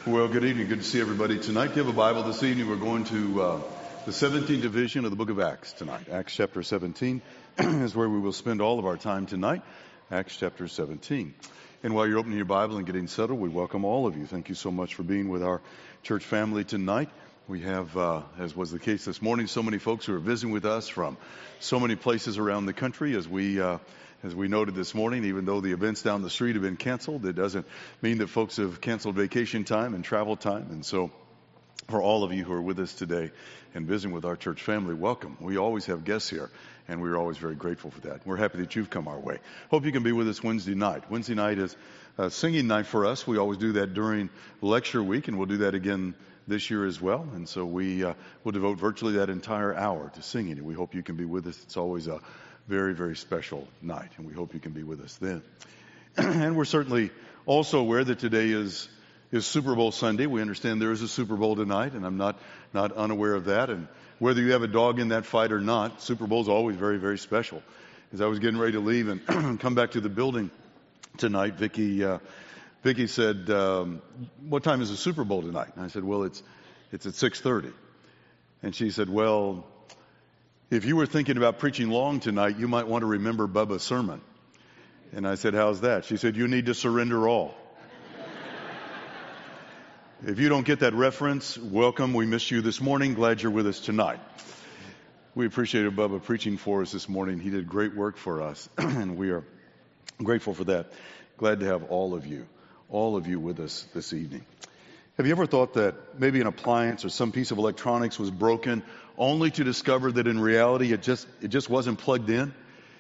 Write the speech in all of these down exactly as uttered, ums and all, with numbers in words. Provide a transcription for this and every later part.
Well, good evening. Good to see everybody tonight. If you have a Bible this evening, we're going to uh, the seventeenth division of the book of Acts tonight. Acts chapter seventeen is where we will spend all of our time tonight. Acts chapter seventeen. And while you're opening your Bible and getting settled, we welcome all of you. Thank you so much for being with our church family tonight. We have, uh, as was the case this morning, so many folks who are visiting with us from so many places around the country. As we uh, as we noted this morning, even though the events down the street have been canceled, it doesn't mean that folks have canceled vacation time and travel time. And so for all of you who are with us today and visiting with our church family, welcome. We always have guests here, and we're always very grateful for that. We're happy that you've come our way. Hope you can be with us Wednesday night. Wednesday night is uh, singing night for us. We always do that during lecture week, and we'll do that again this year as well. And so we uh, will devote virtually that entire hour to singing, and we hope you can be with us. It's always a very, very special night, and we hope you can be with us then. And we're certainly also aware that today is is Super Bowl Sunday. We understand there is a Super Bowl tonight, and I'm not not unaware of that. And whether you have a dog in that fight or not, Super Bowl is always very, very special. As I was getting ready to leave and come back to the building tonight, Vicki uh, Vicki said, um, "What time is the Super Bowl tonight?" And I said, "Well, it's it's at six thirty." And she said, "Well, if you were thinking about preaching long tonight, you might want to remember Bubba's sermon." And I said, "How's that?" She said, "You need to surrender all." If you don't get that reference, welcome. We missed you this morning. Glad you're with us tonight. We appreciated Bubba preaching for us this morning. He did great work for us, and we are grateful for that. Glad to have all of you, all of you with us this evening. Have you ever thought that maybe an appliance or some piece of electronics was broken only to discover that in reality it just it just wasn't plugged in?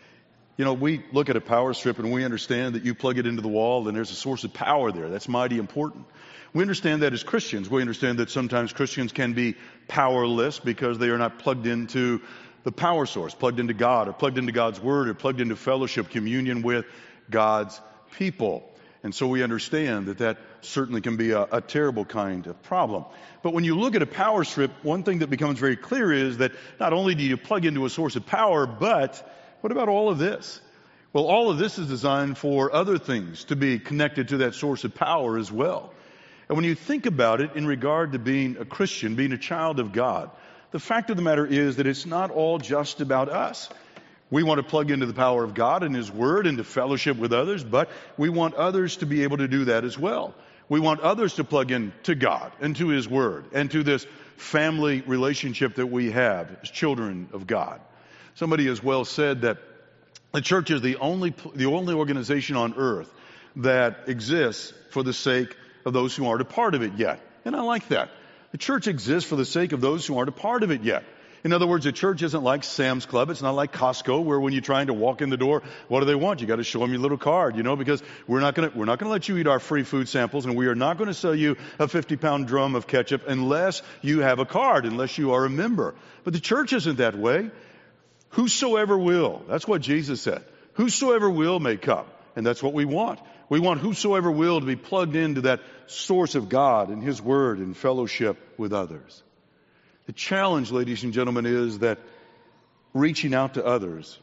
You know, we look at a power strip and we understand that you plug it into the wall and there's a source of power there. That's mighty important. We understand that as Christians. We understand that sometimes Christians can be powerless because they are not plugged into the power source, plugged into God, or plugged into God's Word, or plugged into fellowship, communion with God's people. And so we understand that that certainly can be a, a terrible kind of problem. But when you look at a power strip, one thing that becomes very clear is that not only do you plug into a source of power, but what about all of this? Well, all of this is designed for other things to be connected to that source of power as well. And when you think about it in regard to being a Christian, being a child of God, the fact of the matter is that it's not all just about us. We want to plug into the power of God and His Word and to fellowship with others, but we want others to be able to do that as well. We want others to plug in to God and to His Word and to this family relationship that we have as children of God. Somebody has well said that the church is the only the only organization on earth that exists for the sake of those who aren't a part of it yet. And I like that. The church exists for the sake of those who aren't a part of it yet. In other words, a church isn't like Sam's Club. It's not like Costco, where when you're trying to walk in the door, what do they want? You got to show them your little card, you know, because we're not going to, we're not going to let you eat our free food samples, and we are not going to sell you a fifty pound drum of ketchup unless you have a card, unless you are a member. But the church isn't that way. Whosoever will. That's what Jesus said. Whosoever will may come. And that's what we want. We want whosoever will to be plugged into that source of God and His Word and fellowship with others. The challenge, ladies and gentlemen, is that reaching out to others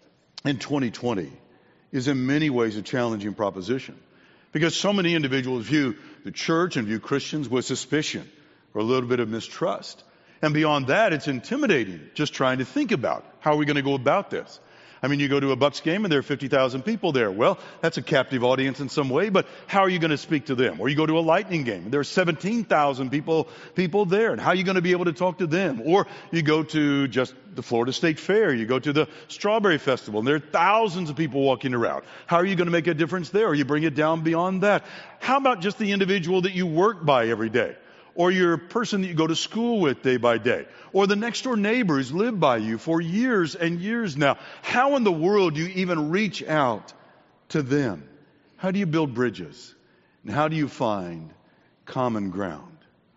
in twenty twenty is in many ways a challenging proposition, because so many individuals view the church and view Christians with suspicion or a little bit of mistrust. And beyond that, it's intimidating just trying to think about how are we going to go about this. I mean, you go to a Bucs game and there are fifty thousand people there. Well, that's a captive audience in some way, but how are you going to speak to them? Or you go to a Lightning game and there are seventeen thousand people, people there, and how are you going to be able to talk to them? Or you go to just the Florida State Fair, you go to the Strawberry Festival, and there are thousands of people walking around. How are you going to make a difference there? Or you bring it down beyond that. How about just the individual that you work by every day? Or your person that you go to school with day by day, or the next door neighbor who's lived by you for years and years now. How in the world do you even reach out to them? How do you build bridges? And how do you find common ground?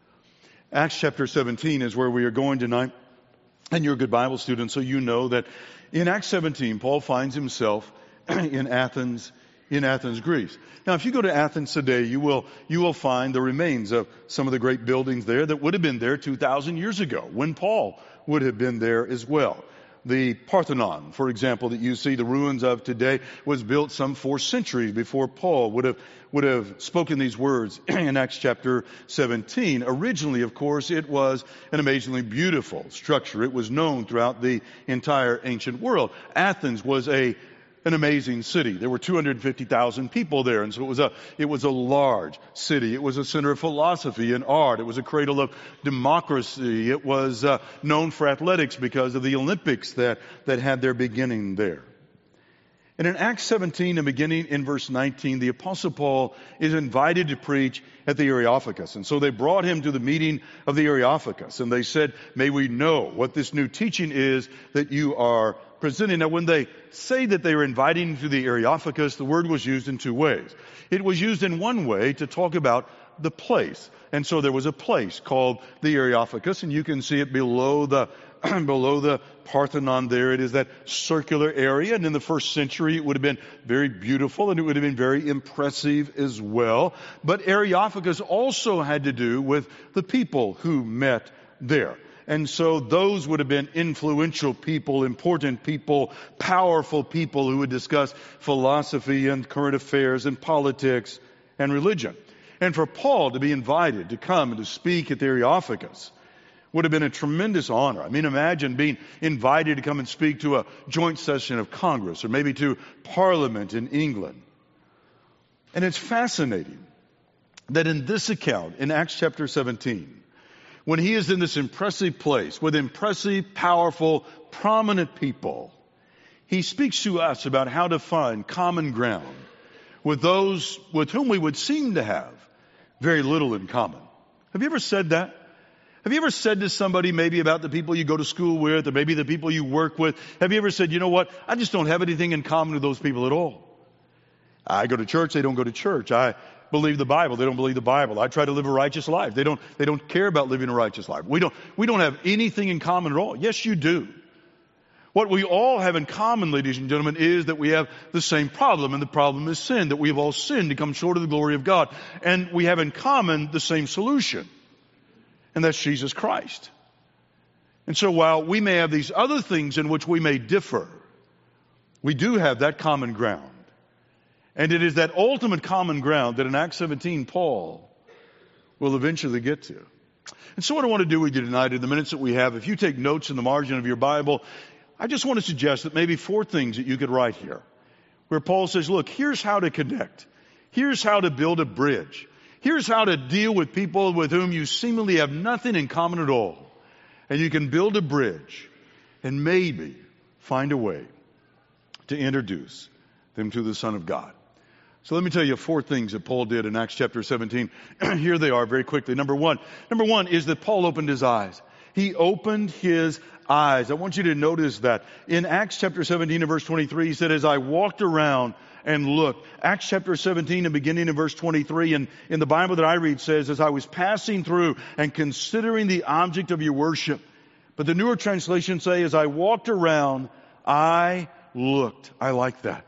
Acts chapter seventeen is where we are going tonight. And you're a good Bible student, so you know that in Acts seventeen, Paul finds himself in Athens, in Athens, Greece. Now, if you go to Athens today, you will you will find the remains of some of the great buildings there that would have been there two thousand years ago when Paul would have been there as well. The Parthenon, for example, that you see the ruins of today, was built some four centuries before Paul would have would have spoken these words in Acts chapter seventeen. Originally, of course, it was an amazingly beautiful structure. It was known throughout the entire ancient world. Athens was a an amazing city. There were two hundred fifty thousand people there, and so it was a it was a large city. It was a center of philosophy and art. It was a cradle of democracy. It was uh, known for athletics because of the Olympics that that had their beginning there. And in Acts seventeen, and beginning in verse nineteen, the Apostle Paul is invited to preach at the Areopagus. And so they brought him to the meeting of the Areopagus, and they said, "May we know what this new teaching is that you are presenting." Now, when they say that they were inviting him to the Areopagus, the word was used in two ways. It was used in one way to talk about the place. And so there was a place called the Areopagus, and you can see it below the below the Parthenon there. It is that circular area, and in the first century it would have been very beautiful, and it would have been very impressive as well. But Areopagus also had to do with the people who met there. And so those would have been influential people, important people, powerful people who would discuss philosophy and current affairs and politics and religion. And for Paul to be invited to come and to speak at the Areopagus would have been a tremendous honor. I mean, imagine being invited to come and speak to a joint session of Congress or maybe to Parliament in England. And it's fascinating that in this account, in Acts chapter seventeen, when he is in this impressive place with impressive, powerful, prominent people, he speaks to us about how to find common ground with those with whom we would seem to have very little in common. Have you ever said that? Have you ever said to somebody maybe about the people you go to school with or maybe the people you work with, have you ever said, you know what, I just don't have anything in common with those people at all. I go to church, they don't go to church. I believe the Bible, they don't believe the Bible. I try to live a righteous life. They don't, they don't care about living a righteous life. We don't, we don't have anything in common at all. Yes, you do. What we all have in common, ladies and gentlemen, is that we have the same problem, and the problem is sin, that we have all sinned to come short of the glory of God. And we have in common the same solution, and that's Jesus Christ. And so while we may have these other things in which we may differ, we do have that common ground. And it is that ultimate common ground that in Acts seventeen, Paul will eventually get to. And so what I want to do with you tonight in the minutes that we have, if you take notes in the margin of your Bible, I just want to suggest that maybe four things that you could write here. Where Paul says, look, here's how to connect. Here's how to build a bridge. Here's how to deal with people with whom you seemingly have nothing in common at all. And you can build a bridge and maybe find a way to introduce them to the Son of God. So let me tell you four things that Paul did in Acts chapter seventeen. Here they are very quickly. Number one, number one is that Paul opened his eyes. He opened his eyes. I want you to notice that. In Acts chapter seventeen and verse twenty-three, he said, as I walked around and looked. Acts chapter seventeen and beginning in verse twenty-three, and in the Bible that I read says, as I was passing through and considering the object of your worship. But the newer translations say, as I walked around, I looked. I like that.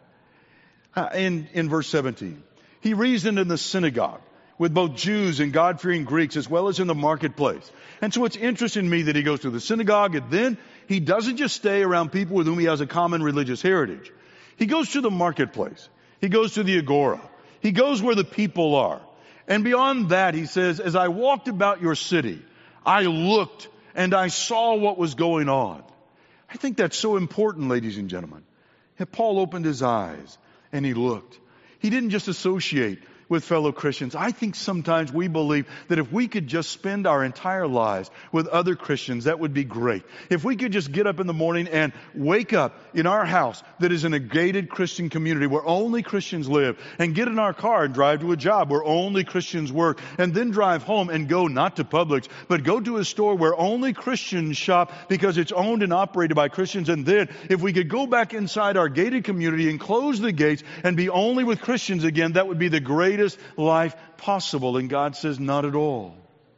In, in verse seventeen, he reasoned in the synagogue with both Jews and God-fearing Greeks as well as in the marketplace. And so it's interesting to me that he goes to the synagogue, and then he doesn't just stay around people with whom he has a common religious heritage. He goes to the marketplace. He goes to the agora. He goes where the people are. And beyond that, he says, as I walked about your city, I looked and I saw what was going on. I think that's so important, ladies and gentlemen. And Paul opened his eyes and he looked. He didn't just associate with fellow Christians. I think sometimes we believe that if we could just spend our entire lives with other Christians, that would be great. If we could just get up in the morning and wake up in our house that is in a gated Christian community where only Christians live, and get in our car and drive to a job where only Christians work, and then drive home and go not to Publix, but go to a store where only Christians shop because it's owned and operated by Christians. And then if we could go back inside our gated community and close the gates and be only with Christians again, that would be the greatest life possible. And God says, not at all.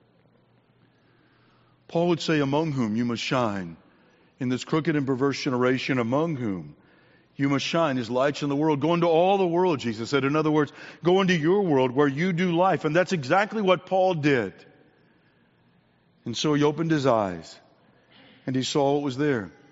Paul would say, among whom you must shine in this crooked and perverse generation, among whom you must shine as lights in the world. Go into all the world, Jesus said. In other words, go into your world where you do life. And that's exactly what Paul did. And so he opened his eyes and he saw what was there.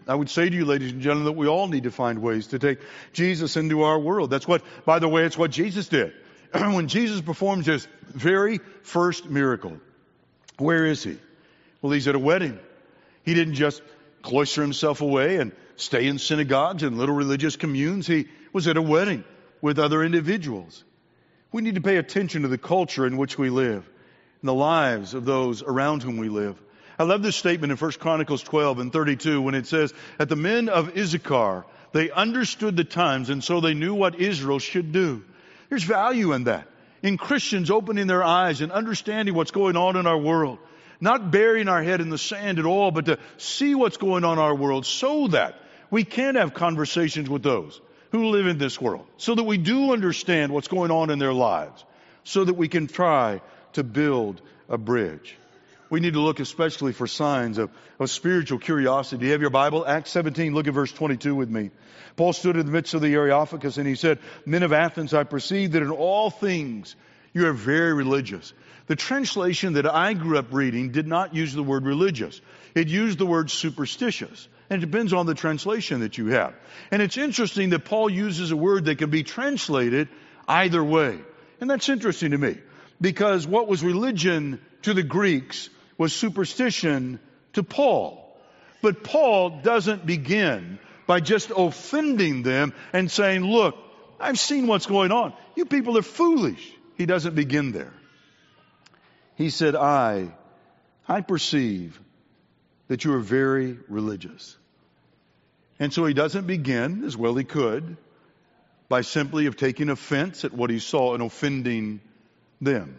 I would say to you, ladies and gentlemen, that we all need to find ways to take Jesus into our world. That's what, by the way, it's what Jesus did. When Jesus performs his very first miracle, where is he? Well, he's at a wedding. He didn't just cloister himself away and stay in synagogues and little religious communes. He was at a wedding with other individuals. We need to pay attention to the culture in which we live and the lives of those around whom we live. I love this statement in First Chronicles twelve and thirty-two when it says, "At the men of Issachar, they understood the times, and so they knew what Israel should do." There's value in that. In Christians opening their eyes and understanding what's going on in our world. Not burying our head in the sand at all, but to see what's going on in our world so that we can have conversations with those who live in this world. So that we do understand what's going on in their lives. So that we can try to build a bridge. We need to look especially for signs of, of spiritual curiosity. Do you have your Bible? Acts seventeen, look at verse twenty-two with me. Paul stood in the midst of the Areopagus and he said, "Men of Athens, I perceive that in all things you are very religious." The translation that I grew up reading did not use the word religious. It used the word superstitious. And it depends on the translation that you have. And it's interesting that Paul uses a word that can be translated either way. And that's interesting to me. Because what was religion to the Greeks was superstition to Paul. But Paul doesn't begin by just offending them and saying, "Look, I've seen what's going on. You people are foolish." He doesn't begin there. He said, I, I perceive that you are very religious. And so he doesn't begin, as well he could, by simply of taking offense at what he saw and offending them.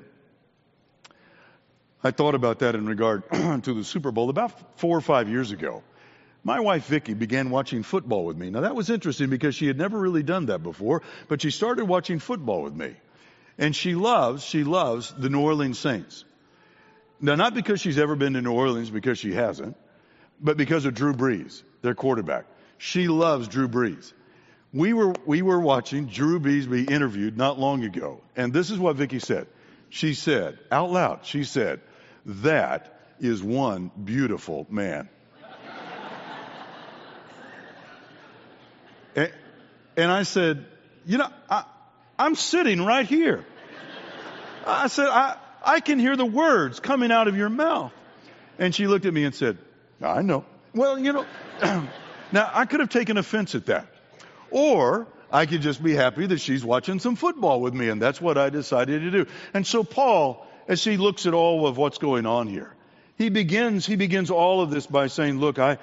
I thought about that in regard to the Super Bowl about four or five years ago. My wife Vicki began watching football with me. Now that was interesting because she had never really done that before, but she started watching football with me. And she loves, she loves the New Orleans Saints. Now, not because she's ever been to New Orleans, because she hasn't, but because of Drew Brees, their quarterback. She loves Drew Brees. We were, we were watching Drew Brees be interviewed not long ago. And this is what Vicki said. She said, out loud, she said, "That is one beautiful man." and, and I said, you know, I, I'm sitting right here. I said, I, I can hear the words coming out of your mouth. And she looked at me and said, "I know." Well, you know, now I could have taken offense at that. Or I could just be happy that she's watching some football with me, and that's what I decided to do. And so Paul, as he looks at all of what's going on here, he begins, he begins all of this by saying, "Look, I,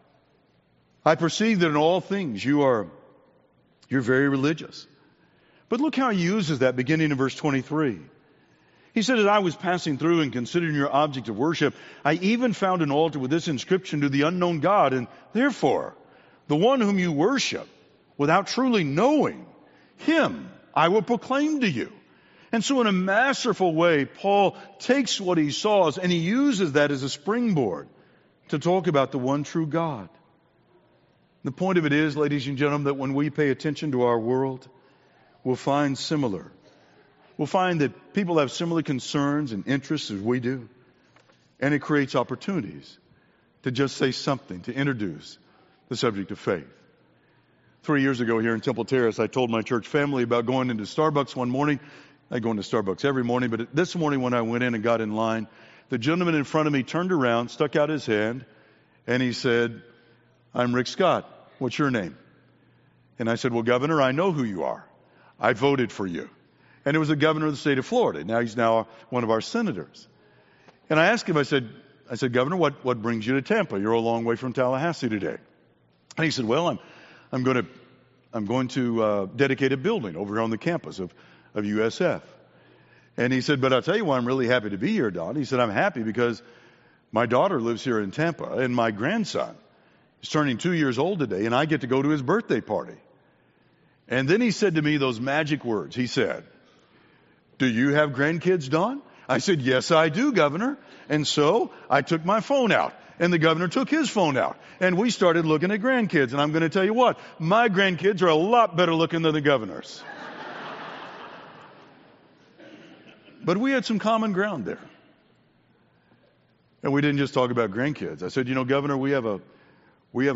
I perceive that in all things you are, you're very religious." But look how he uses that beginning in verse twenty-three. He said, "As I was passing through and considering your object of worship, I even found an altar with this inscription, 'To the unknown God,' and therefore, the one whom you worship, without truly knowing him, I will proclaim to you." And so in a masterful way, Paul takes what he saw and he uses that as a springboard to talk about the one true God. The point of it is, ladies and gentlemen, that when we pay attention to our world, we'll find similar. We'll find that people have similar concerns and interests as we do. And it creates opportunities to just say something, to introduce the subject of faith. Three years ago here in Temple Terrace, I told my church family about going into Starbucks one morning. I go into Starbucks every morning, but this morning when I went in and got in line, the gentleman in front of me turned around, stuck out his hand, and he said, "I'm Rick Scott. What's your name?" And I said, "Well, Governor, I know who you are. I voted for you." And it was the governor of the state of Florida. Now he's now one of our senators. And I asked him, I said, I said, "Governor, what, what brings you to Tampa? You're a long way from Tallahassee today." And he said, "Well, I'm, I'm going to, I'm going to uh, dedicate a building over here on the campus of, of U S F. And he said, "But I'll tell you why I'm really happy to be here, Don." He said, "I'm happy because my daughter lives here in Tampa and my grandson is turning two years old today and I get to go to his birthday party." And then he said to me those magic words. He said, "Do you have grandkids, Don?" I said, "Yes, I do, Governor." And so I took my phone out and the governor took his phone out and we started looking at grandkids. And I'm going to tell you what, my grandkids are a lot better looking than the governor's. But we had some common ground there. And we didn't just talk about grandkids. I said, "You know, Governor, we have a, we have a,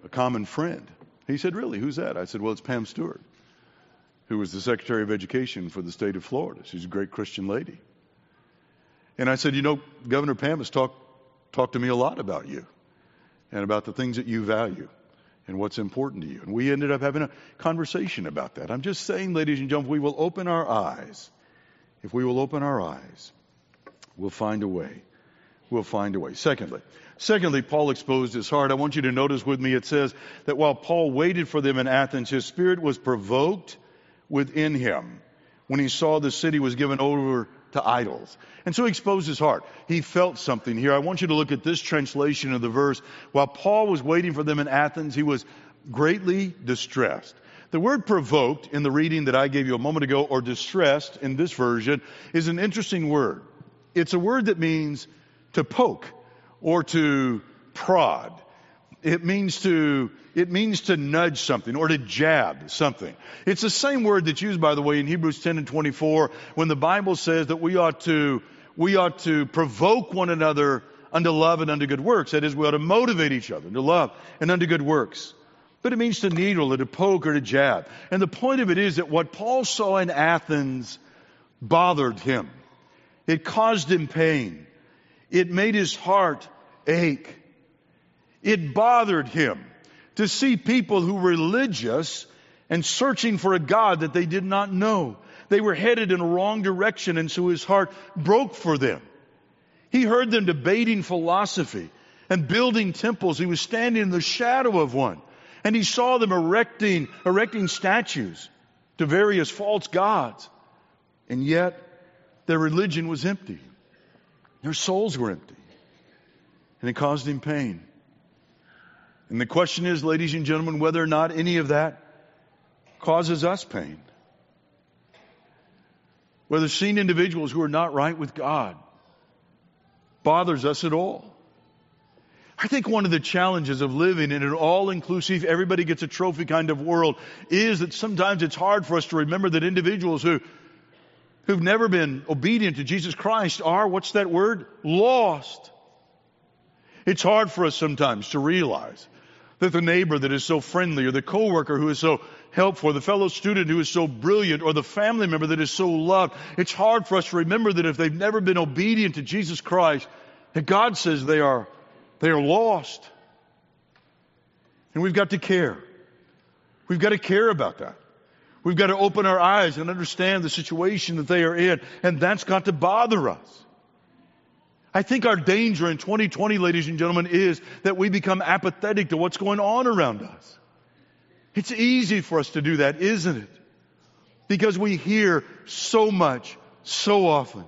a common friend. He said, really, who's that? I said, well, it's Pam Stewart, who was the Secretary of Education for the state of Florida. She's a great Christian lady. And I said, you know, Governor Pam has talked talked to me a lot about you and about the things that you value and what's important to you. And we ended up having a conversation about that. I'm just saying, ladies and gentlemen, if we will open our eyes, if we will open our eyes, we'll find a way. We'll find a way. Secondly, secondly, Paul exposed his heart. I want you to notice with me, it says that while Paul waited for them in Athens, his spirit was provoked within him when he saw the city was given over to idols. And so he exposed his heart. He felt something here. I want you to look at this translation of the verse. While Paul was waiting for them in Athens, he was greatly distressed. The word provoked in the reading that I gave you a moment ago, or distressed in this version, is an interesting word. It's a word that means to poke or to prod. It means to, it means to nudge something or to jab something. It's the same word that's used, by the way, in Hebrews ten and twenty-four when the Bible says that we ought to, we ought to provoke one another unto love and unto good works. That is, we ought to motivate each other to love and unto good works. But it means to needle or to poke or to jab. And the point of it is that what Paul saw in Athens bothered him. It caused him pain. It made his heart ache. It bothered him to see people who were religious and searching for a God that they did not know. They were headed in a wrong direction, and so his heart broke for them. He heard them debating philosophy and building temples. He was standing in the shadow of one, and he saw them erecting, erecting statues to various false gods. And yet, their religion was empty. Their souls were empty. And it caused him pain. And the question is, ladies and gentlemen, whether or not any of that causes us pain. Whether seeing individuals who are not right with God bothers us at all. I think one of the challenges of living in an all-inclusive, everybody gets a trophy kind of world is that sometimes it's hard for us to remember that individuals who, who've never been obedient to Jesus Christ are, what's that word? Lost. It's hard for us sometimes to realize that the neighbor that is so friendly, or the coworker who is so helpful, or the fellow student who is so brilliant, or the family member that is so loved, it's hard for us to remember that if they've never been obedient to Jesus Christ, that God says they are, they are lost. And we've got to care. We've got to care about that. We've got to open our eyes and understand the situation that they are in, and that's got to bother us. I think our danger in twenty twenty, ladies and gentlemen, is that we become apathetic to what's going on around us. It's easy for us to do that, isn't it? Because we hear so much, so often.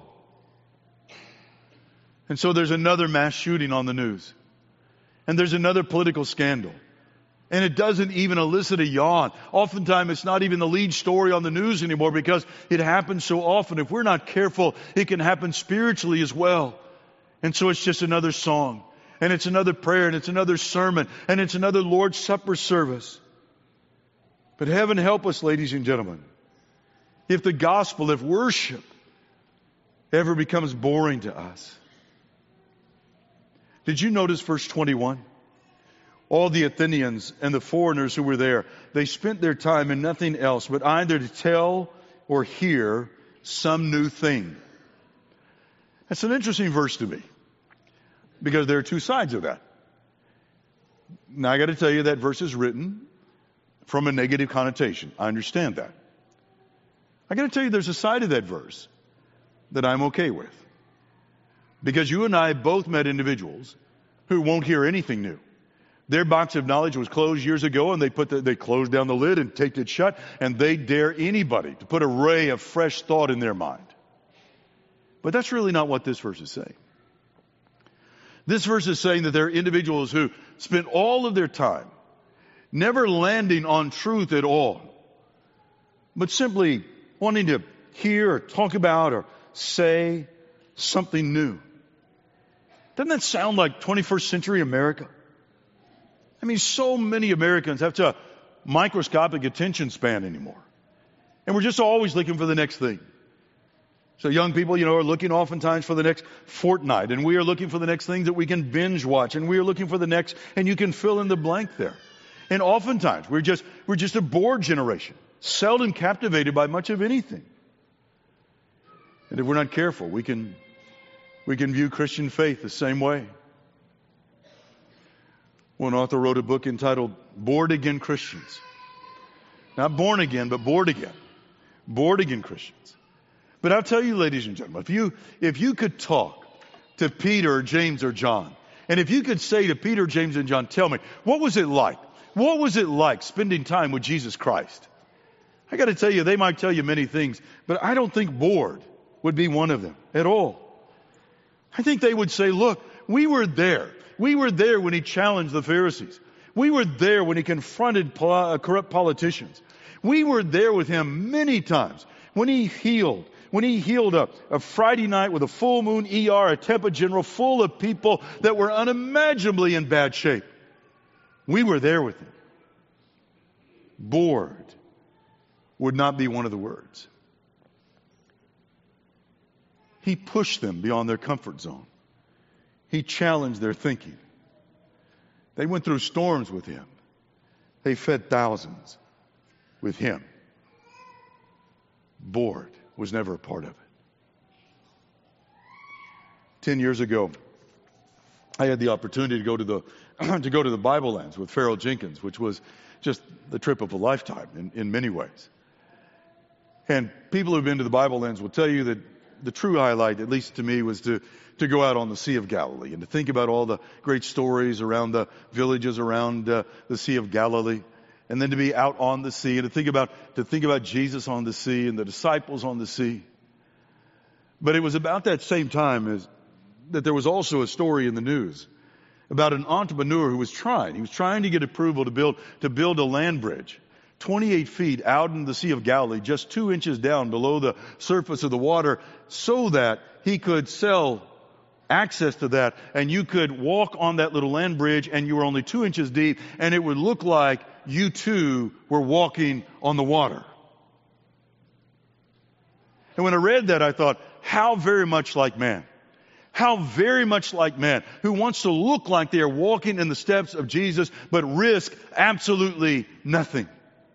And so there's another mass shooting on the news. And there's another political scandal. And it doesn't even elicit a yawn. Oftentimes it's not even the lead story on the news anymore because it happens so often. If we're not careful, it can happen spiritually as well. And so it's just another song, and it's another prayer, and it's another sermon, and it's another Lord's Supper service. But heaven help us, ladies and gentlemen, if the gospel, if worship ever becomes boring to us. Did you notice verse twenty-one? All the Athenians and the foreigners who were there, they spent their time in nothing else but either to tell or hear some new thing. That's an interesting verse to me, because there are two sides of that. Now I got to tell you that verse is written from a negative connotation. I understand that. I got to tell you there's a side of that verse that I'm okay with. Because you and I both met individuals who won't hear anything new. Their box of knowledge was closed years ago, and they put the, they closed down the lid and taped it shut, and they dare anybody to put a ray of fresh thought in their mind. But that's really not what this verse is saying. This verse is saying that there are individuals who spent all of their time never landing on truth at all, but simply wanting to hear or talk about or say something new. Doesn't that sound like twenty-first century America? I mean, so many Americans have such a microscopic attention span anymore. And we're just always looking for the next thing. So young people, you know, are looking oftentimes for the next fortnight, and we are looking for the next thing that we can binge watch, and we are looking for the next, and you can fill in the blank there. And oftentimes, we're just, we're just a bored generation, seldom captivated by much of anything. And if we're not careful, we can, we can view Christian faith the same way. One author wrote a book entitled Bored Again Christians. Not born again, but bored again. Bored again Christians. But I'll tell you, ladies and gentlemen, if you, if you could talk to Peter or James or John, and if you could say to Peter, James, and John, tell me, what was it like? What was it like spending time with Jesus Christ? I got to tell you, they might tell you many things, but I don't think bored would be one of them at all. I think they would say, look, we were there. We were there when he challenged the Pharisees. We were there when he confronted corrupt politicians. We were there with him many times when he healed. When he healed a, a Friday night with a full moon E R, a Tampa General full of people that were unimaginably in bad shape. We were there with him. Bored would not be one of the words. He pushed them beyond their comfort zone. He challenged their thinking. They went through storms with him. They fed thousands with him. Bored was never a part of it. Ten years ago, I had the opportunity to go to the to go to the Bible Lands with Farrell Jenkins, which was just the trip of a lifetime in, in many ways. And people who've been to the Bible Lands will tell you that the true highlight, at least to me, was to, to go out on the Sea of Galilee and to think about all the great stories around the villages around uh, the Sea of Galilee, and then to be out on the sea and to think about to think about Jesus on the sea and the disciples on the sea. But it was about that same time as that there was also a story in the news about an entrepreneur who was trying. He was trying to get approval to build to build a land bridge, twenty-eight feet out in the Sea of Galilee, just two inches down below the surface of the water, so that he could sell access to that, and you could walk on that little land bridge, and you were only two inches deep, and it would look like you too were walking on the water. And when I read that, I thought, how very much like man. How very much like man, who wants to look like they are walking in the steps of Jesus, but risk absolutely nothing.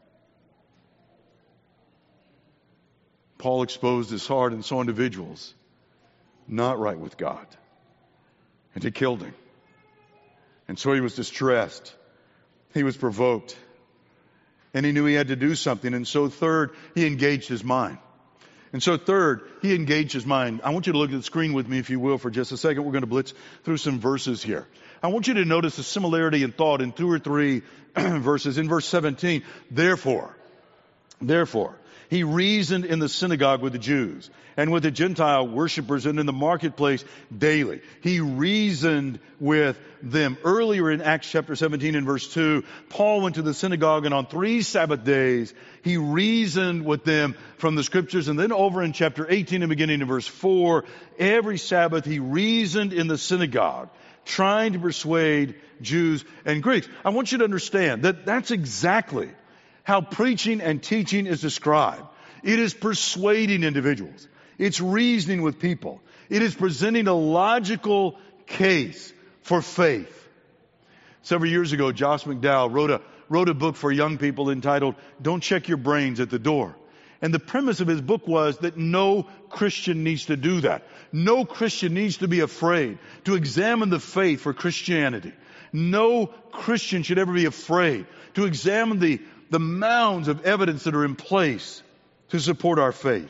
Paul exposed his heart and saw individuals not right with God, and he killed him. And so he was distressed. He was provoked. And he knew he had to do something. And so third, he engaged his mind. And so third, he engaged his mind. I want you to look at the screen with me, if you will, for just a second. We're going to blitz through some verses here. I want you to notice the similarity in thought in two or three verses. In verse seventeen, therefore, therefore, he reasoned in the synagogue with the Jews and with the Gentile worshipers and in the marketplace daily. He reasoned with them. Earlier in Acts chapter seventeen and verse two, Paul went to the synagogue, and on three Sabbath days, he reasoned with them from the scriptures. And then over in chapter eighteen and beginning in verse four, every Sabbath he reasoned in the synagogue, trying to persuade Jews and Greeks. I want you to understand that that's exactly how preaching and teaching is described. It is persuading individuals. It's reasoning with people. It is presenting a logical case for faith. Several years ago, Josh McDowell wrote a, wrote a book for young people entitled, Don't Check Your Brains at the Door. And the premise of his book was that no Christian needs to do that. No Christian needs to be afraid to examine the faith for Christianity. No Christian should ever be afraid to examine the the mounds of evidence that are in place to support our faith.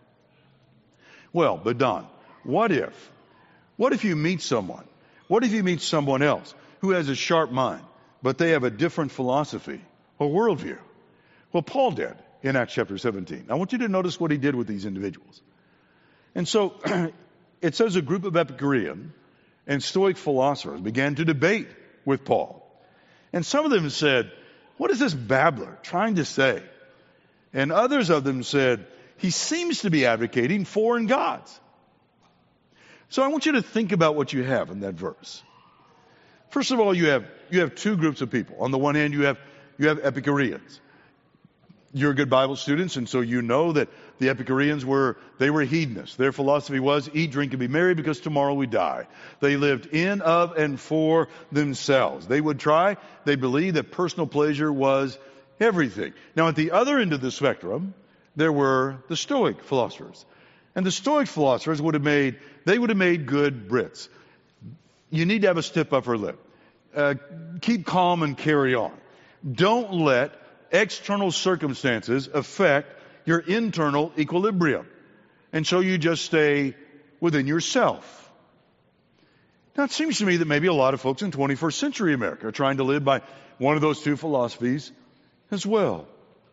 Well, but Don, what if, what if you meet someone, what if you meet someone else who has a sharp mind, but they have a different philosophy or worldview? Well, Paul did in Acts chapter seventeen. I want you to notice what he did with these individuals. And so, it says a group of Epicurean and Stoic philosophers began to debate with Paul. And some of them said, what is this babbler trying to say? And others of them said, he seems to be advocating foreign gods. So I want you to think about what you have in that verse. First of all, you have, you have two groups of people. On the one hand, you have, you have Epicureans. You're good Bible students, and so you know that The Epicureans were, they were hedonists. Their philosophy was eat, drink, and be merry because tomorrow we die. They lived in, of, and for themselves. They would try, they believed that personal pleasure was everything. Now at the other end of the spectrum, there were the Stoic philosophers. And the Stoic philosophers would have made, they would have made good Brits. You need to have a stiff upper lip. Uh, keep calm and carry on. Don't let external circumstances affect your internal equilibrium. And so you just stay within yourself. Now it seems to me that maybe a lot of folks in twenty-first century America are trying to live by one of those two philosophies as well.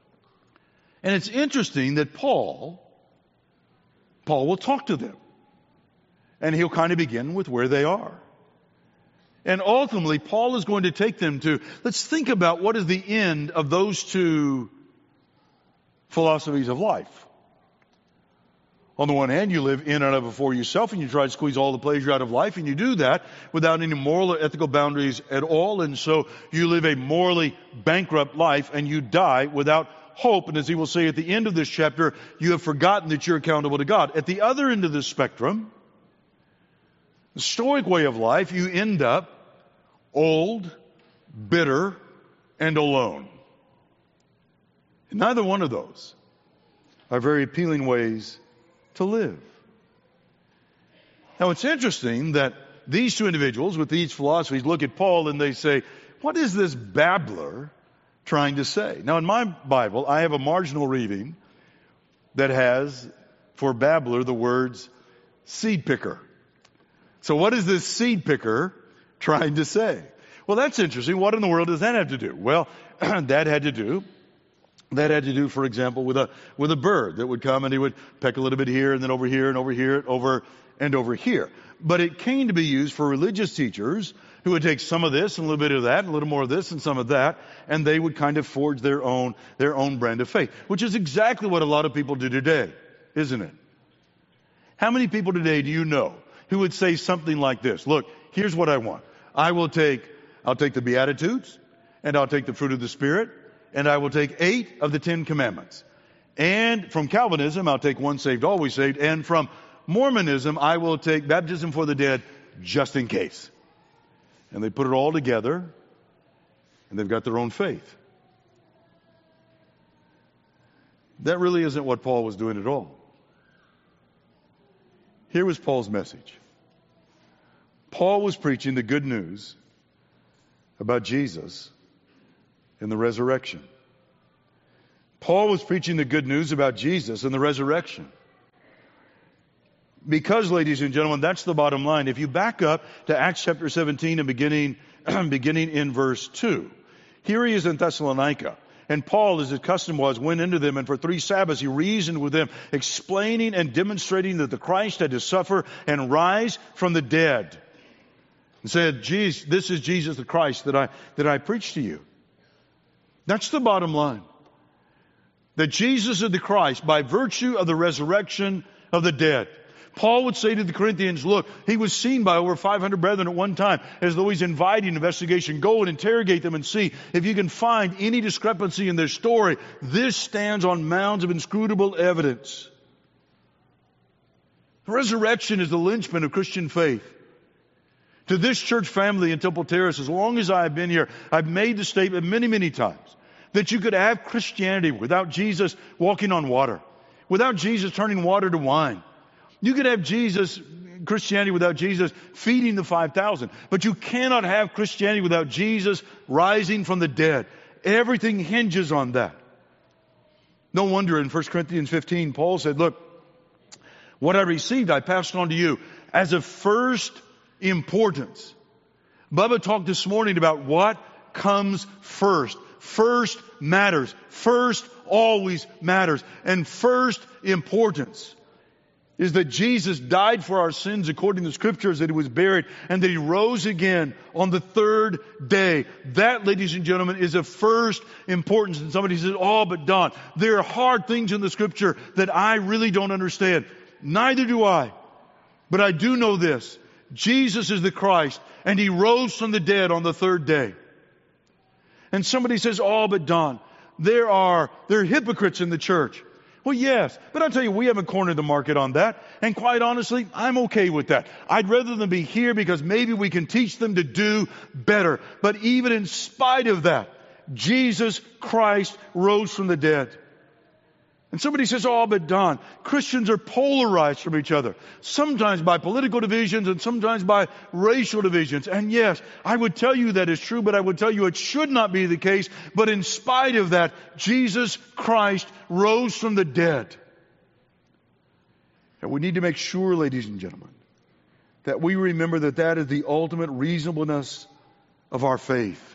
And it's interesting that Paul, Paul will talk to them. And he'll kind of begin with where they are. And ultimately, Paul is going to take them to, let's think about what is the end of those two philosophies of life. On the one hand, you live in and of and for yourself, and you try to squeeze all the pleasure out of life, and you do that without any moral or ethical boundaries at all, and so you live a morally bankrupt life, and you die without hope. And as he will say at the end of this chapter, you have forgotten that you're accountable to God. At the other end of the spectrum, the Stoic way of life, you end up old, bitter, and alone. And neither one of those are very appealing ways to live. Now it's interesting that these two individuals with these philosophies look at Paul and they say, what is this babbler trying to say? Now in my Bible, I have a marginal reading that has for babbler the words seed picker. So what is this seed picker trying to say? Well, that's interesting. What in the world does that have to do? Well, that had to do, that had to do, for example, with a, with a bird that would come and he would peck a little bit here and then over here and over here, over and over here. But it came to be used for religious teachers who would take some of this and a little bit of that and a little more of this and some of that, and they would kind of forge their own, their own brand of faith, which is exactly what a lot of people do today, isn't it? How many people today do you know who would say something like this? Look, here's what I want. I will take, I'll take the Beatitudes, and I'll take the fruit of the Spirit, and I will take eight of the Ten Commandments. And from Calvinism, I'll take once saved, always saved. And from Mormonism, I will take baptism for the dead, just in case. And they put it all together, and they've got their own faith. That really isn't what Paul was doing at all. Here was Paul's message. Paul was preaching the good news about Jesus and the resurrection. Paul was preaching the good news about Jesus and the resurrection. Because, ladies and gentlemen, that's the bottom line. If you back up to Acts chapter seventeen and beginning, beginning in verse two, here he is in Thessalonica. And Paul, as his custom was, went into them, and for three Sabbaths he reasoned with them, explaining and demonstrating that the Christ had to suffer and rise from the dead. And said, "Jesus, this is Jesus the Christ that I that I preach to you." That's the bottom line. That Jesus is the Christ by virtue of the resurrection of the dead. Paul would say to the Corinthians, look, he was seen by over five hundred brethren at one time, as though he's inviting investigation. Go and interrogate them and see if you can find any discrepancy in their story. This stands on mounds of inscrutable evidence. The resurrection is the linchpin of Christian faith. To this church family in Temple Terrace, as long as I've been here, I've made the statement many, many times that you could have Christianity without Jesus walking on water, without Jesus turning water to wine. You could have Jesus, Christianity without Jesus feeding the five thousand. But you cannot have Christianity without Jesus rising from the dead. Everything hinges on that. No wonder in First Corinthians fifteen, Paul said, look, what I received, I passed on to you as of first importance. Bubba talked this morning about what comes first. First matters. First always matters. And first importance is that Jesus died for our sins according to the Scriptures, that He was buried, and that He rose again on the third day. That, ladies and gentlemen, is of first importance. And somebody says, oh, but Don, there are hard things in the Scripture that I really don't understand. Neither do I. But I do know this. Jesus is the Christ, and He rose from the dead on the third day. And somebody says, oh, but Don, there are, there are hypocrites in the church. Well, yes, but I'll tell you, we haven't cornered the market on that. And quite honestly, I'm okay with that. I'd rather them be here because maybe we can teach them to do better. But even in spite of that, Jesus Christ rose from the dead. And somebody says, oh, but Don, Christians are polarized from each other. Sometimes by political divisions and sometimes by racial divisions. And yes, I would tell you that is true, but I would tell you it should not be the case. But in spite of that, Jesus Christ rose from the dead. And we need to make sure, ladies and gentlemen, that we remember that that is the ultimate reasonableness of our faith.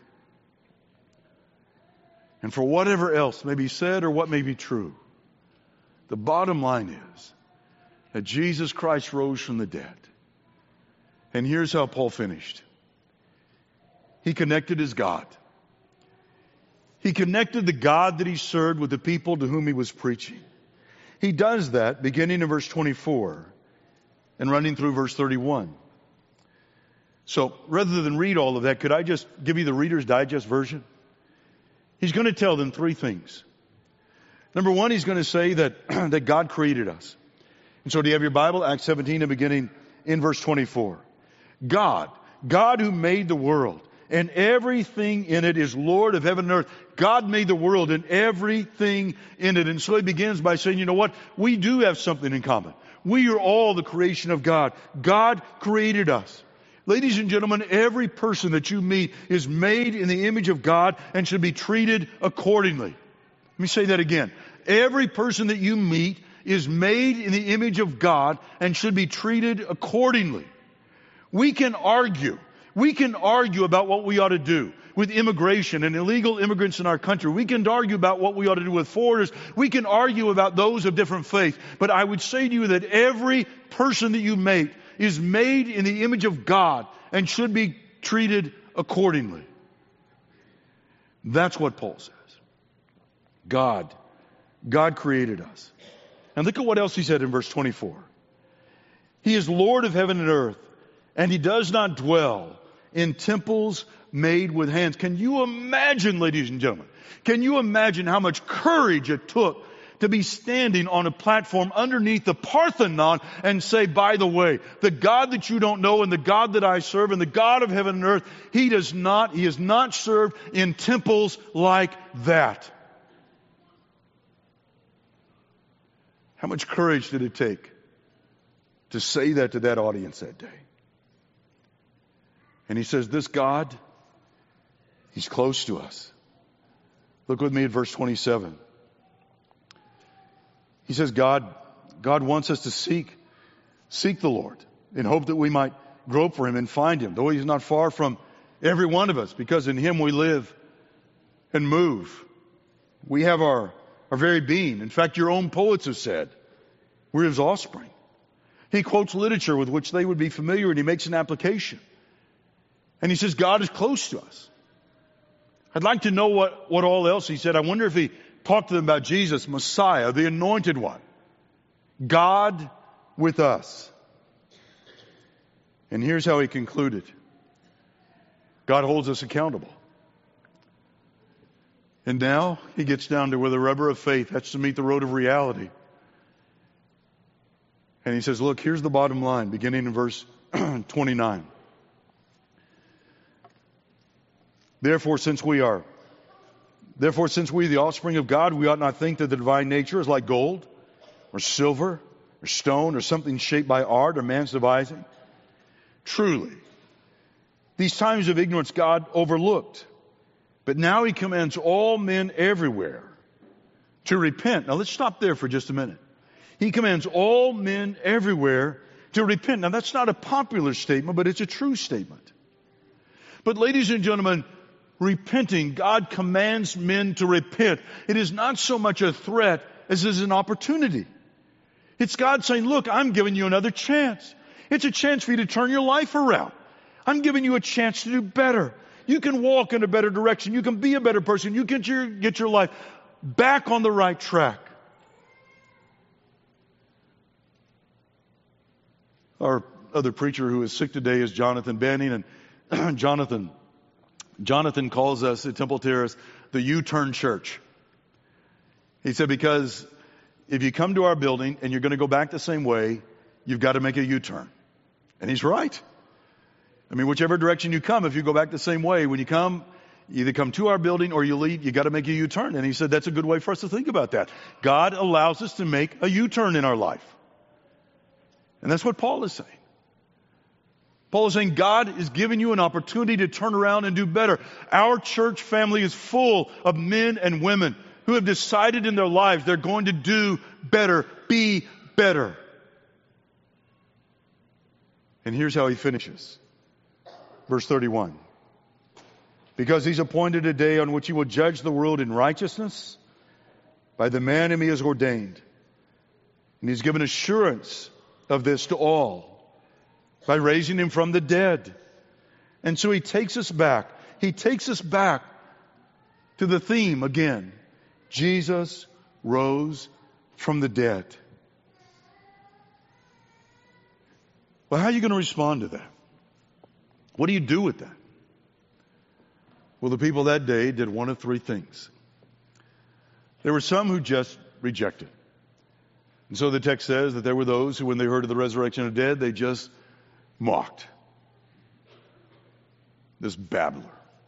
And for whatever else may be said or what may be true, the bottom line is that Jesus Christ rose from the dead. And here's how Paul finished. He connected his God. He connected the God that he served with the people to whom he was preaching. He does that beginning in verse twenty-four and running through verse thirty-one. So rather than read all of that, could I just give you the Reader's Digest version? He's going to tell them three things. Number one, he's going to say that, that God created us. And so do you have your Bible? Acts seventeen, and beginning in verse twenty-four. God, God who made the world and everything in it is Lord of heaven and earth. God made the world and everything in it. And so he begins by saying, you know what? We do have something in common. We are all the creation of God. God created us. Ladies and gentlemen, every person that you meet is made in the image of God and should be treated accordingly. Let me say that again. Every person that you meet is made in the image of God and should be treated accordingly. We can argue. We can argue about what we ought to do with immigration and illegal immigrants in our country. We can argue about what we ought to do with foreigners. We can argue about those of different faith. But I would say to you that every person that you meet is made in the image of God and should be treated accordingly. That's what Paul says. God. God created us. And look at what else he said in verse twenty-four. He is Lord of heaven and earth, and he does not dwell in temples made with hands. Can you imagine, ladies and gentlemen, can you imagine how much courage it took to be standing on a platform underneath the Parthenon and say, by the way, the God that you don't know and the God that I serve and the God of heaven and earth, he does not, he is not served in temples like that. How much courage did it take to say that to that audience that day? And he says, this God, he's close to us. Look with me at verse twenty-seven. He says, God, God wants us to seek, seek the Lord in hope that we might grope for him and find him, though he's not far from every one of us, because in him we live and move. We have our our very being. In fact, your own poets have said, we're his offspring. He quotes literature with which they would be familiar, and he makes an application. And he says, God is close to us. I'd like to know what, what all else he said. I wonder if he talked to them about Jesus, Messiah, the anointed one. God with us. And here's how he concluded. God holds us accountable. And now he gets down to where the rubber of faith has to meet the road of reality. And he says, look, here's the bottom line, beginning in verse twenty-nine. Therefore, since we are, therefore, since we are the offspring of God, we ought not think that the divine nature is like gold or silver or stone or something shaped by art or man's devising. Truly, these times of ignorance God overlooked. But now he commands all men everywhere to repent. Now let's stop there for just a minute. He commands all men everywhere to repent. Now that's not a popular statement, but it's a true statement. But ladies and gentlemen, repenting, God commands men to repent. It is not so much a threat as it is an opportunity. It's God saying, look, I'm giving you another chance. It's a chance for you to turn your life around. I'm giving you a chance to do better. You can walk in a better direction. You can be a better person. You can get your, get your life back on the right track. Our other preacher who is sick today is Jonathan Banning, and Jonathan, Jonathan calls us at Temple Terrace the U-turn church. He said because if you come to our building and you're going to go back the same way, you've got to make a U-turn. And he's right. I mean, whichever direction you come, if you go back the same way, when you come, you either come to our building or you leave, you got to make a U-turn. And he said that's a good way for us to think about that. God allows us to make a U-turn in our life. And that's what Paul is saying. Paul is saying God is giving you an opportunity to turn around and do better. Our church family is full of men and women who have decided in their lives they're going to do better, be better. And here's how he finishes. Verse thirty-one. Because he's appointed a day on which he will judge the world in righteousness by the man whom he has ordained. And he's given assurance of this to all by raising him from the dead. And so he takes us back. He takes us back to the theme again. Jesus rose from the dead. Well, how are you going to respond to that? What do you do with that? Well, the people that day did one of three things. There were some who just rejected. And so the text says that there were those who, when they heard of the resurrection of the dead, they just mocked. This babbler.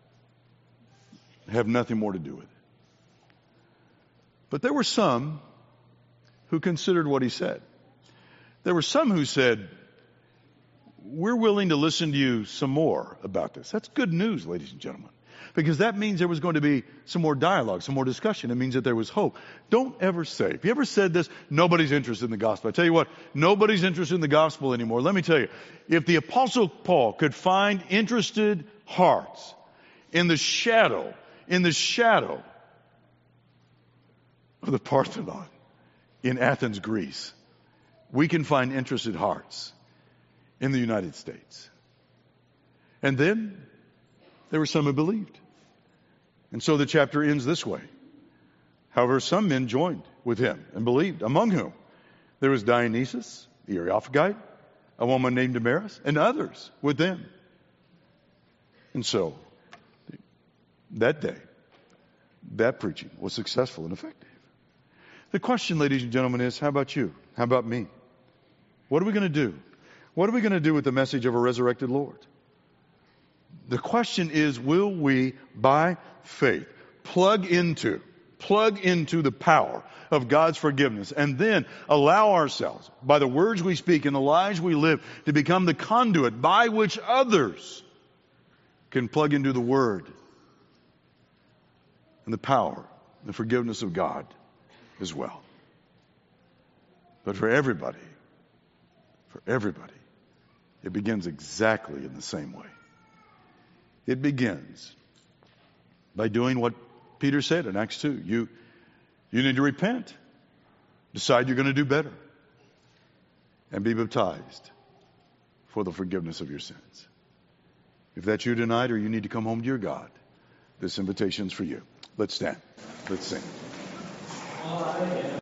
Have nothing more to do with it. But there were some who considered what he said. There were some who said, we're willing to listen to you some more about this. That's good news, ladies and gentlemen. Because that means there was going to be some more dialogue, some more discussion. It means that there was hope. Don't ever say, if you ever said this, nobody's interested in the gospel. I tell you what, nobody's interested in the gospel anymore. Let me tell you, if the Apostle Paul could find interested hearts in the shadow, in the shadow of the Parthenon in Athens, Greece, we can find interested hearts in the United States. And then there were some who believed. And so the chapter ends this way. However, some men joined with him and believed, among whom there was Dionysius, the Areopagite, a woman named Damaris, and others with them. And so, that day, that preaching was successful and effective. The question, ladies and gentlemen, is, how about you? How about me? What are we going to do? What are we going to do with the message of a resurrected Lord? The question is, will we, by faith, plug into, plug into the power of God's forgiveness and then allow ourselves, by the words we speak and the lives we live, to become the conduit by which others can plug into the Word and the power, the forgiveness of God as well. But for everybody, for everybody, it begins exactly in the same way. It begins by doing what Peter said in Acts two. You, you need to repent. Decide you're going to do better. And be baptized for the forgiveness of your sins. If that's you tonight or you need to come home to your God, this invitation's for you. Let's stand. Let's sing.